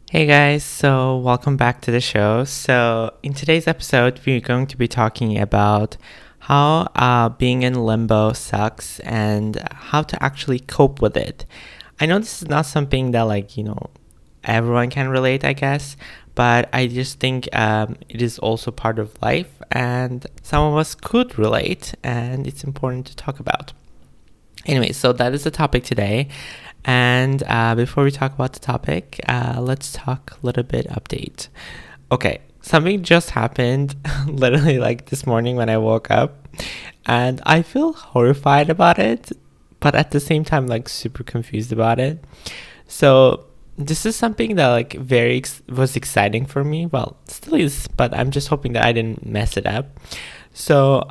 Hey guys, so welcome back to the show. So, in today's episode, we're going to be talking about how being in limbo sucks and how to actually cope with it. I know this is not something that, everyone can relate, I guess, but I just think it is also part of life, and some of us could relate, and it's important to talk about. Anyway, so that is the topic today. And before we talk about the topic, let's talk a little bit update. Okay, something just happened literally like this morning when I woke up, and I feel horrified about it, but at the same time, like super confused about it. So this is something that was exciting for me. Well, still is, but I'm just hoping that I didn't mess it up. So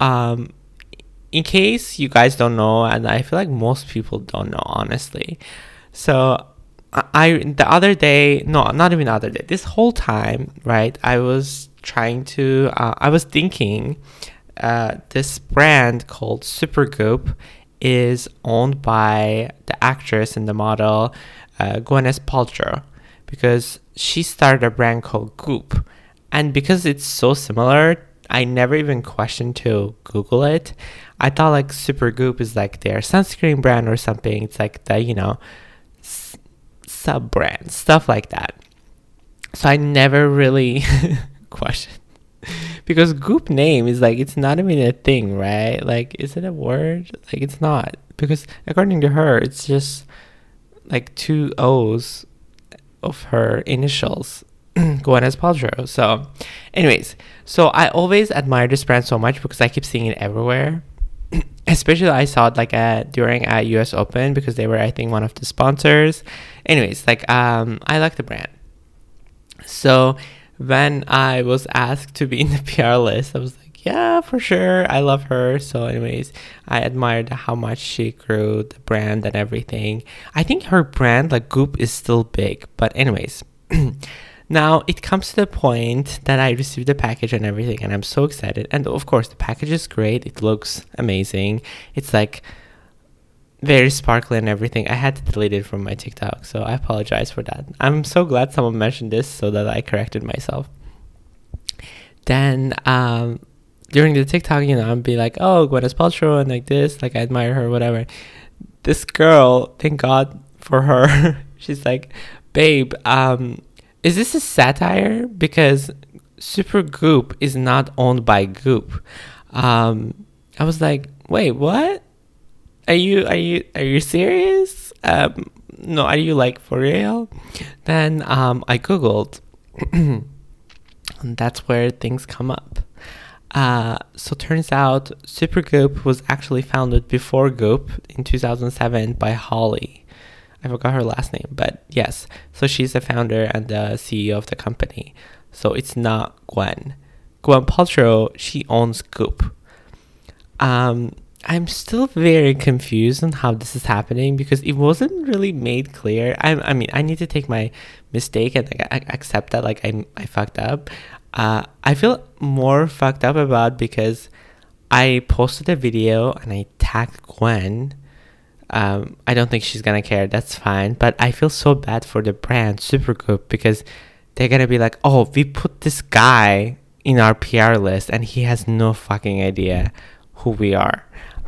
in case you guys don't know, and I feel like most people don't know, honestly. So the other day, no, not even the other day, this whole time, right, I was thinking this brand called Supergoop is owned by the actress and the model Gwyneth Paltrow, because she started a brand called Goop. And because it's so similar, I never even questioned to Google it. I thought like Supergoop is like their sunscreen brand or something. It's like the, sub brand, stuff like that. So I never really questioned. Because Goop name is like, it's not even a thing, right? Like, is it a word? Like, it's not. Because according to her, it's just like two O's of her initials. Gwyneth Paltrow. So, anyways, so I always admire this brand so much because I keep seeing it everywhere. Especially I saw it like during a US Open because they were, I think, one of the sponsors. Anyways, I like the brand. So when I was asked to be in the PR list, I was like, yeah, for sure. I love her. So anyways, I admired how much she grew the brand and everything. I think her brand, like Goop, is still big. But anyways, now it comes to the point that I received the package and everything, and I'm so excited. And of course, the package is great. It looks amazing. It's like very sparkly and everything. I had to delete it from my TikTok, so I apologize for that. I'm so glad someone mentioned this so that I corrected myself. Then during the TikTok, I'd be like, oh, Gwyneth Paltrow and like this, like I admire her, whatever. This girl, thank God for her. She's like, babe, is this a satire? Because Supergoop is not owned by Goop. I was like, wait, what? Are you serious? No, are you like for real? Then I googled, and that's where things come up. So turns out Supergoop was actually founded before Goop in 2007 by Holly. I forgot her last name, but yes. So she's the founder and the CEO of the company. So it's not Gwen. Gwen Paltrow, she owns Goop. I'm still very confused on how this is happening because it wasn't really made clear. I mean, I need to take my mistake and I accept that I fucked up. I feel more fucked up about because I posted a video and I tagged Gwen. I don't think she's gonna care. That's fine. But I feel so bad for the brand Supergoop because they're gonna be like, oh, we put this guy in our PR list and he has no fucking idea who we are.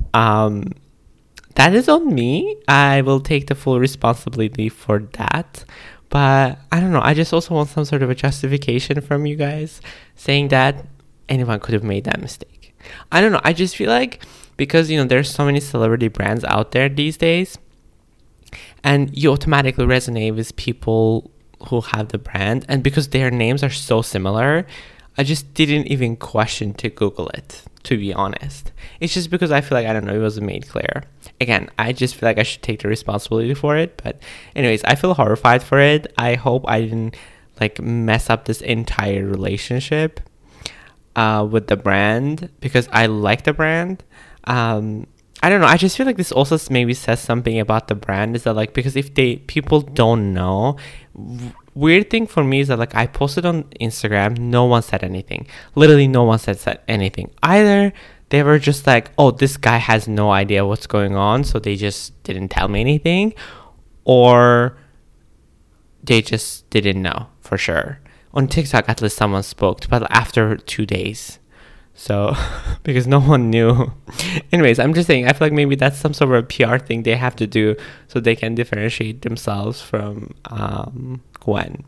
That is on me. I will take the full responsibility for that. But I don't know. I just also want some sort of a justification from you guys saying that anyone could have made that mistake. I don't know. I just feel like because, there's so many celebrity brands out there these days, and you automatically resonate with people who have the brand, and because their names are so similar, I just didn't even question to Google it, to be honest. It's just because I feel like, I don't know, it wasn't made clear. Again, I just feel like I should take the responsibility for it, but anyways, I feel horrified for it. I hope I didn't mess up this entire relationship with the brand because I like the brand. I don't know. I just feel like this also maybe says something about the brand, is that because if people don't know, weird thing for me is that I posted on Instagram, no one said anything. Literally no one said anything. Either they were just like, oh, this guy has no idea what's going on, so they just didn't tell me anything, or they just didn't know for sure. On TikTok, at least someone spoke, but after 2 days. So, because no one knew. Anyways, I'm just saying, I feel like maybe that's some sort of a PR thing they have to do so they can differentiate themselves from Gwen.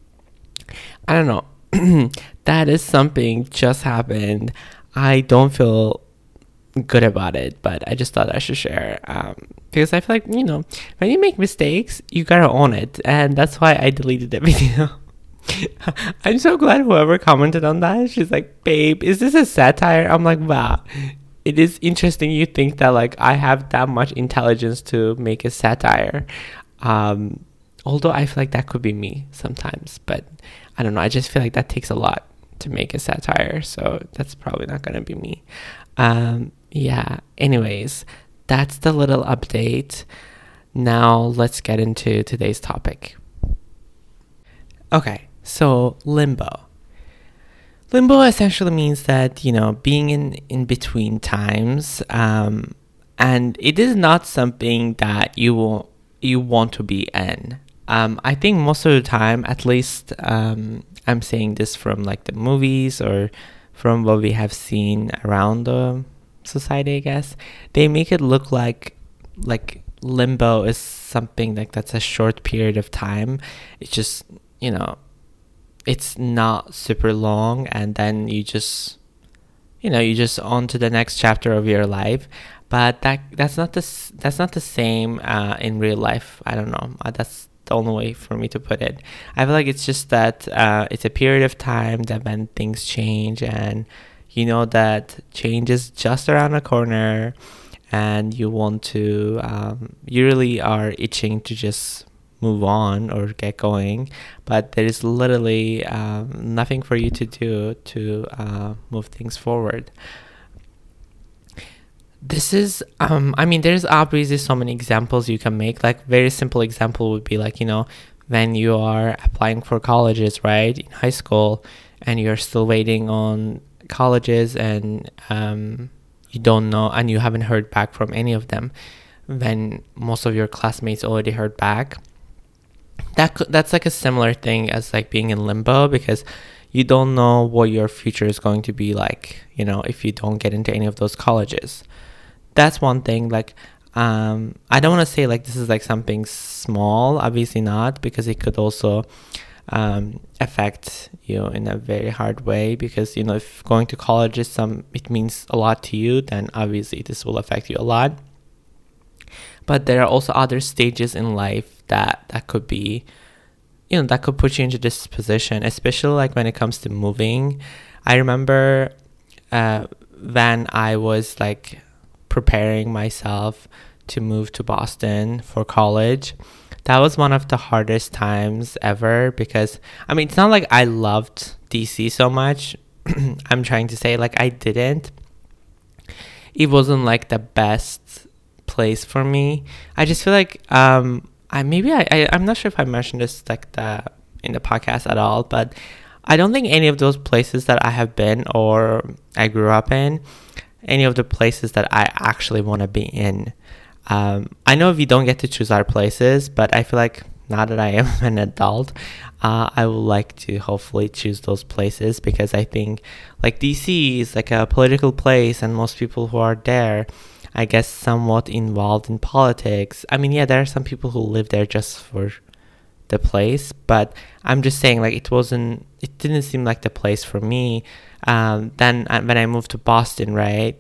I don't know. That is something just happened. I don't feel good about it, but I just thought I should share. Because I feel like, when you make mistakes, you gotta own it. And that's why I deleted the video. I'm so glad whoever commented on that, she's like, babe, is this a satire? I'm like, wow, it is interesting you think that like I have that much intelligence to make a satire. Although I feel like that could be me sometimes, but I don't know, I just feel like that takes a lot to make a satire, so that's probably not gonna be me. Yeah, anyways, that's the little update. Now let's get into today's topic. Okay, so limbo. Limbo essentially means that, being in between times, and it is not something that you want to be in. I think most of the time, at least, I'm saying this from like the movies or from what we have seen around the society, I guess, they make it look like limbo is something like that's a short period of time. It's just, it's not super long, and then you just on to the next chapter of your life. But that's not the same in real life. I don't know. That's the only way for me to put it. I feel like it's just that it's a period of time that when things change, and that change is just around the corner, and you want to you really are itching to just move on or get going, but there is literally nothing for you to do to move things forward. This is there's obviously so many examples you can make. Like, very simple example would be like, when you are applying for colleges, right, in high school, and you're still waiting on colleges, and you don't know, and you haven't heard back from any of them, when most of your classmates already heard back. That's like a similar thing as like being in limbo, because you don't know what your future is going to be like, if you don't get into any of those colleges. That's one thing. Like, I don't want to say like this is like something small, obviously not, because it could also affect you in a very hard way, because if going to college is it means a lot to you, then obviously this will affect you a lot. But there are also other stages in life that could be, that could put you into this position, especially like when it comes to moving. I remember when I was like preparing myself to move to Boston for college, that was one of the hardest times ever, because it's not like I loved DC so much. I'm trying to say, like, I didn't. It wasn't like the best place for me. I just feel like I'm not sure if I mentioned this like in the podcast at all, but I don't think any of those places that I have been or I grew up in, any of the places that I actually want to be in. I know we don't get to choose our places, but I feel like now that I am an adult, I would like to hopefully choose those places, because I think like DC is like a political place, and most people who are there, I guess, somewhat involved in politics. Yeah, there are some people who live there just for the place, but I'm just saying, like, it didn't seem like the place for me. Then when I moved to Boston, right,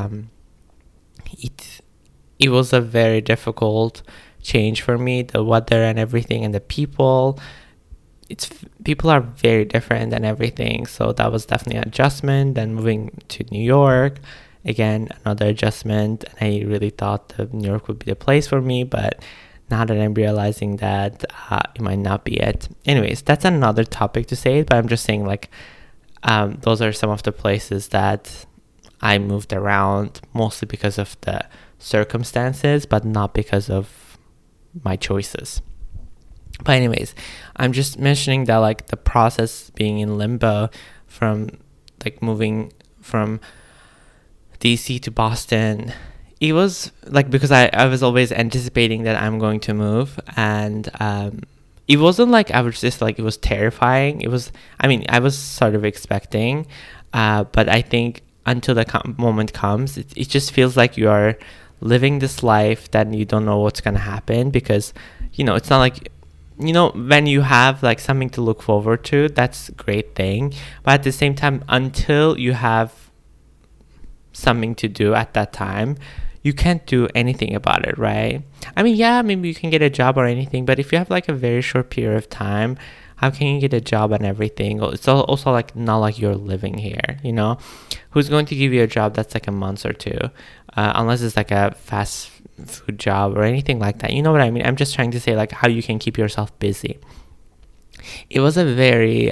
it was a very difficult change for me. The weather and everything, and the people are very different and everything, so that was definitely an adjustment. Then moving to New York, again, another adjustment, and I really thought that New York would be the place for me, but now that I'm realizing that it might not be it. Anyways, that's another topic to say, but I'm just saying, like, those are some of the places that I moved around, mostly because of the circumstances, but not because of my choices. But anyways, I'm just mentioning that, like, the process being in limbo from like moving from DC to Boston, it was like, because I was always anticipating that I'm going to move, and it wasn't like I was just like, it was terrifying. It was, I mean, I was sort of expecting, but I think until the moment comes, it just feels like you are living this life that you don't know what's going to happen, because, it's not like, when you have like something to look forward to, that's a great thing. But at the same time, until you have something to do at that time, you can't do anything about it, right? I mean, yeah, maybe you can get a job or anything, but if you have like a very short period of time, how can you get a job and everything? It's also like not like you're living here, Who's going to give you a job that's like a month or two, unless it's like a fast food job or anything like that. You know what I mean? I'm just trying to say like how you can keep yourself busy. It was a very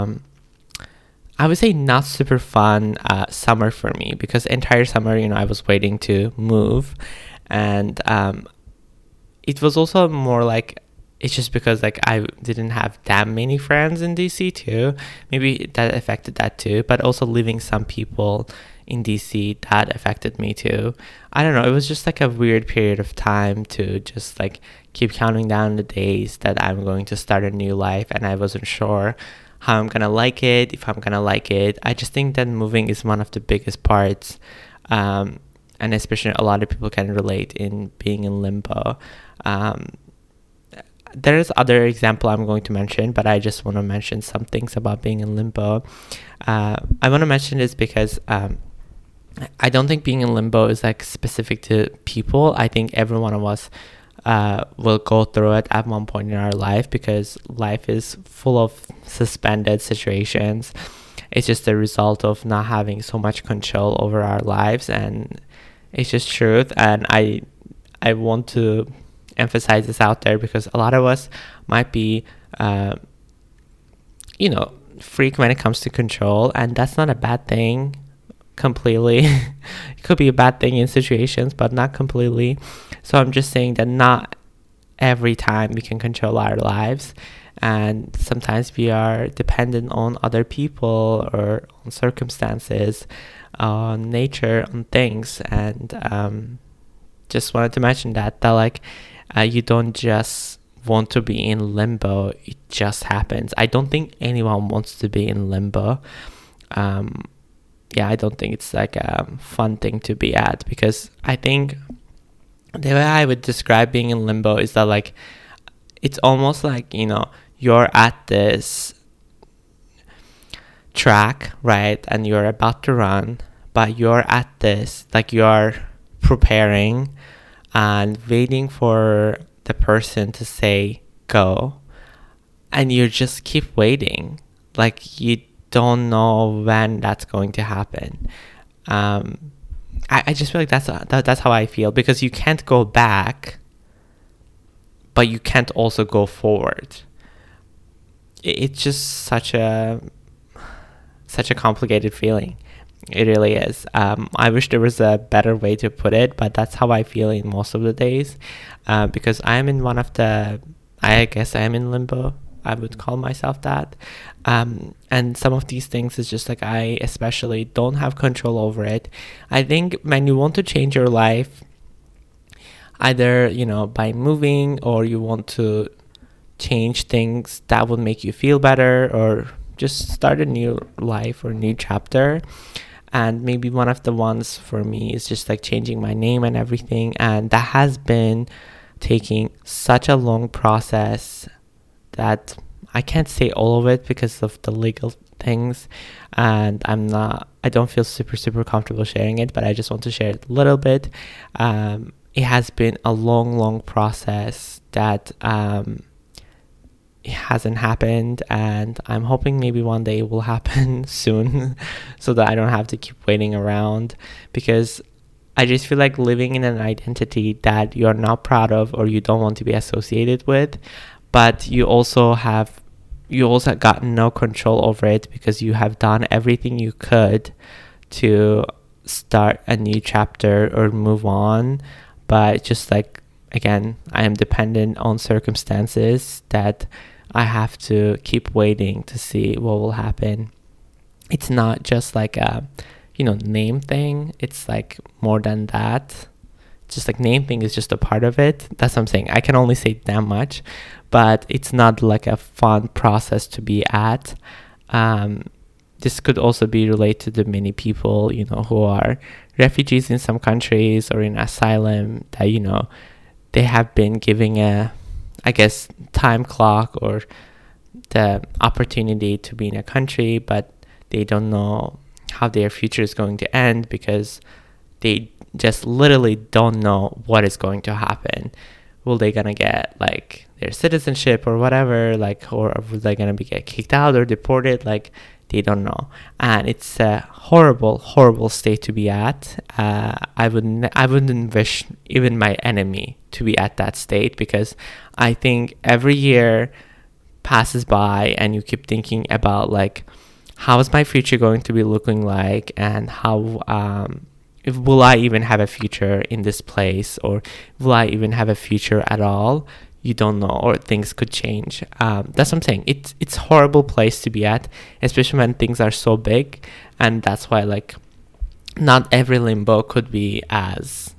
I would say not super fun summer for me, because entire summer, I was waiting to move, and it was also more like, it's just because like I didn't have that many friends in DC too. Maybe that affected that too, but also leaving some people in DC, that affected me too. I don't know, it was just like a weird period of time to just like keep counting down the days that I'm going to start a new life, and I wasn't sure how I'm gonna like it, if I'm gonna like it. I just think that moving is one of the biggest parts, and especially a lot of people can relate in being in limbo. There is other example I'm going to mention, but I just want to mention some things about being in limbo. I want to mention this because I don't think being in limbo is like specific to people. I think every one of us will go through it at one point in our life, because life is full of suspended situations. It's just a result of not having so much control over our lives, and it's just truth. And I want to emphasize this out there, because a lot of us might be freak when it comes to control, and that's not a bad thing completely. It could be a bad thing in situations, but not completely. So I'm just saying that not every time we can control our lives, and sometimes we are dependent on other people or on circumstances, on nature, on things. And just wanted to mention that like you don't just want to be in limbo, it just happens. I don't think anyone wants to be in limbo. I don't think it's like a fun thing to be at, because I think the way I would describe being in limbo is that like it's almost like, you're at this track, right, and you're about to run, but you're at this, like you're preparing and waiting for the person to say go, and you just keep waiting, like you don't know when that's going to happen. I just feel like that's how I feel, because you can't go back, but you can't also go forward. It's just such a complicated feeling. It really is. I wish there was a better way to put it, but that's how I feel in most of the days, because I'm in I guess I am in limbo. I would call myself that. And some of these things is just like I especially don't have control over it. I think when you want to change your life, either, by moving, or you want to change things that would make you feel better, or just start a new life or a new chapter. And maybe one of the ones for me is just like changing my name and everything. And that has been taking such a long process that I can't say all of it because of the legal things, and I don't feel super comfortable sharing it, but I just want to share it a little bit. It has been a long process that it hasn't happened, and I'm hoping maybe one day it will happen soon so that I don't have to keep waiting around, because I just feel like living in an identity that you're not proud of or you don't want to be associated with, but you also got no control over it, because you have done everything you could to start a new chapter or move on. But just like, again, I am dependent on circumstances that I have to keep waiting to see what will happen. It's not just like a name thing. It's like more than that. just like name thing is just a part of it. That's what I'm saying. I can only say that much, but it's not like a fun process to be at. This could also be related to many people, who are refugees in some countries or in asylum that, they have been giving time clock or the opportunity to be in a country, but they don't know how their future is going to end because they just literally don't know what is going to happen. Will they gonna get like their citizenship or whatever, or will they gonna get kicked out or deported? They don't know, and it's a horrible, horrible state to be at. I wouldn't wish even my enemy to be at that state, because I think every year passes by and you keep thinking about how is my future going to be looking like, and how will I even have a future in this place, or will I even have a future at all? You don't know, or things could change. That's what I'm saying. It's horrible place to be at, especially when things are so big, and that's why not every limbo could be as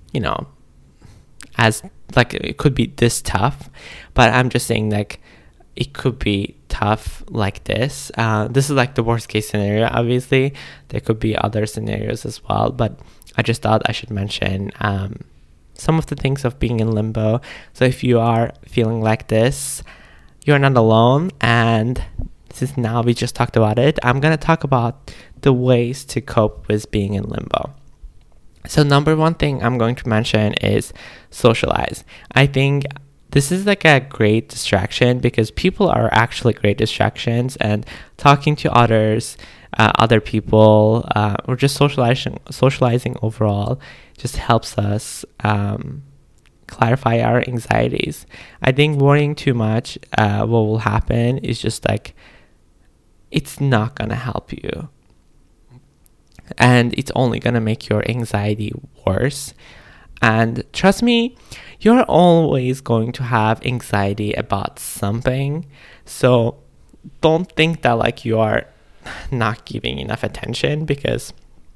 it could be this tough, but I'm just saying it could be tough like this. This is the worst case scenario. Obviously, there could be other scenarios as well, but I just thought I should mention some of the things of being in limbo. So if you are feeling like this, you're not alone. And since now we just talked about it, I'm going to talk about the ways to cope with being in limbo. So number one thing I'm going to mention is socialize. I think this is a great distraction, because people are actually great distractions, and talking to others, other people, or just socializing overall just helps us clarify our anxieties. I think worrying too much, what will happen is just it's not gonna help you, and it's only gonna make your anxiety worse. And trust me, you're always going to have anxiety about something. So don't think that you are not giving enough attention, because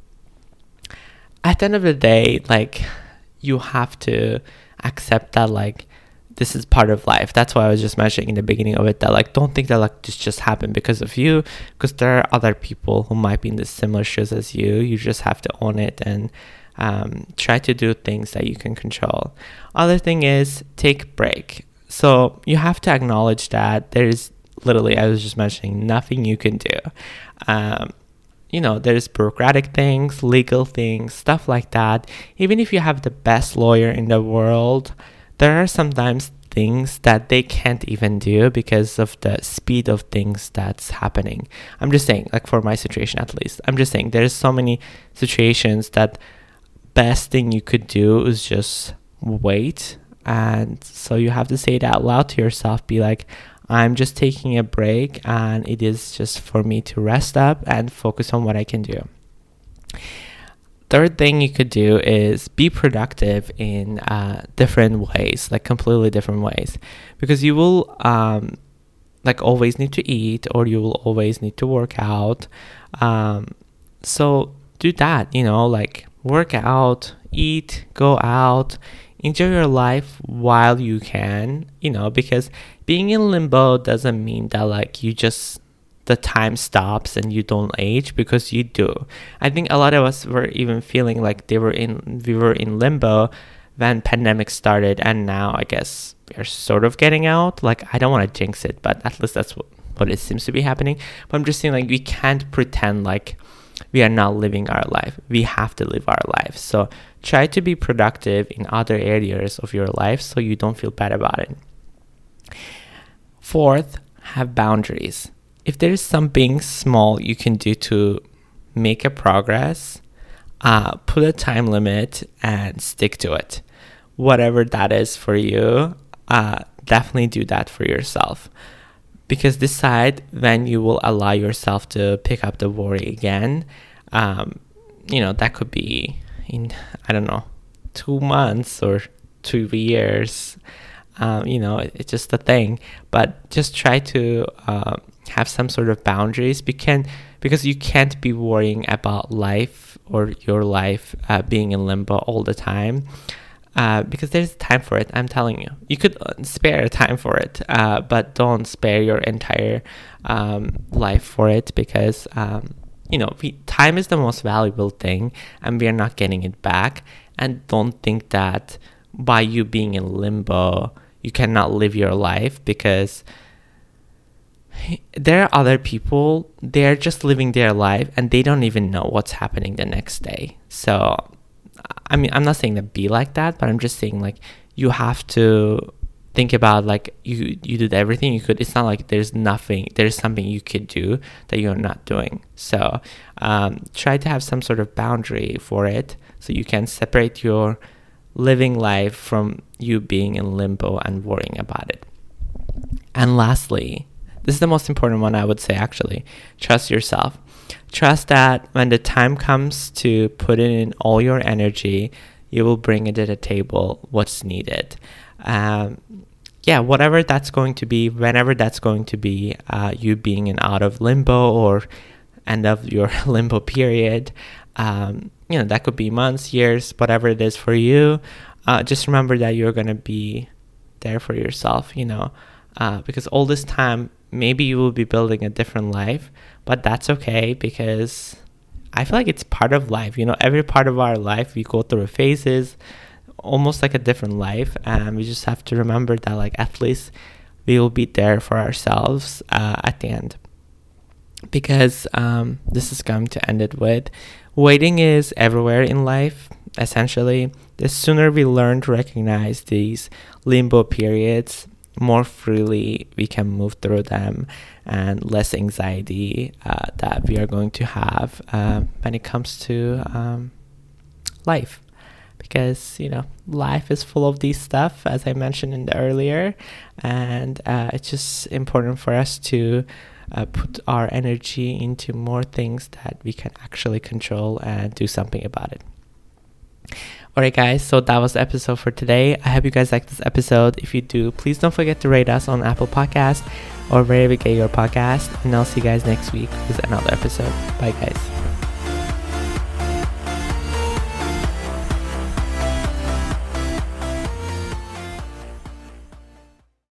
at the end of the day, you have to accept that this is part of life. That's why I was just mentioning in the beginning of it that don't think that this just happened because of you, because there are other people who might be in the similar shoes as you. You just have to own it and try to do things that you can control. Other thing is take break. So you have to acknowledge that there is literally, I was just mentioning, nothing you can do. There's bureaucratic things, legal things, stuff like that. Even if you have the best lawyer in the world, there are sometimes things that they can't even do because of the speed of things that's happening. I'm just saying, for my situation at least, I'm just saying there's so many situations that best thing you could do is just wait. And so you have to say it out loud to yourself, be I'm just taking a break, and it is just for me to rest up and focus on what I can do. Third thing you could do is be productive in different ways, completely different ways, because you will always need to eat, or you will always need to work out. So do that, work out, eat, go out, enjoy your life while you can, because being in limbo doesn't mean that the time stops and you don't age, because you do. I think a lot of us were even feeling we were in limbo when pandemic started, and now I guess we're sort of getting out. I don't want to jinx it, but at least that's what it seems to be happening. But I'm just saying we can't pretend we are not living our life. We have to live our life. So try to be productive in other areas of your life so you don't feel bad about it. Fourth, have boundaries. If there is something small you can do to make a progress, put a time limit and stick to it. Whatever that is for you, definitely do that for yourself. Because decide when you will allow yourself to pick up the worry again. That could be in, 2 months or 2 years. It's just a thing. But just try to have some sort of boundaries, because you can't be worrying about life or your life being in limbo all the time. because there's time for it. I'm telling you, you could spare time for it, but don't spare your entire life for it, because time is the most valuable thing, and we are not getting it back. And don't think that by you being in limbo, you cannot live your life, because there are other people, they're just living their life and they don't even know what's happening the next day. So, I mean, I'm not saying that be like that, but I'm just saying, like, you have to think about, like, you did everything you could. It's not like there's something you could do that you're not doing. So try to have some sort of boundary for it, so you can separate your living life from you being in limbo and worrying about it. And lastly, this is the most important one, I would say, actually. Trust yourself. Trust that when the time comes to put in all your energy, you will bring it to the table what's needed. Whatever that's going to be, whenever that's going to be, you being in out of limbo or end of your limbo period, that could be months, years, whatever it is for you. Just remember that you're going to be there for yourself, because all this time, maybe you will be building a different life, but that's okay, because I feel like it's part of life. Every part of our life, we go through phases, almost like a different life, and we just have to remember that, like, at least we will be there for ourselves at the end. Because this is going to end it with, waiting is everywhere in life, essentially. The sooner we learn to recognize these limbo periods, more freely we can move through them, and less anxiety that we are going to have when it comes to life. Because life is full of these stuff, as I mentioned in the earlier, and it's just important for us to put our energy into more things that we can actually control and do something about it. Alright guys, so that was the episode for today. I hope you guys liked this episode. If you do, please don't forget to rate us on Apple Podcasts or wherever you get your podcast. And I'll see you guys next week with another episode. Bye guys.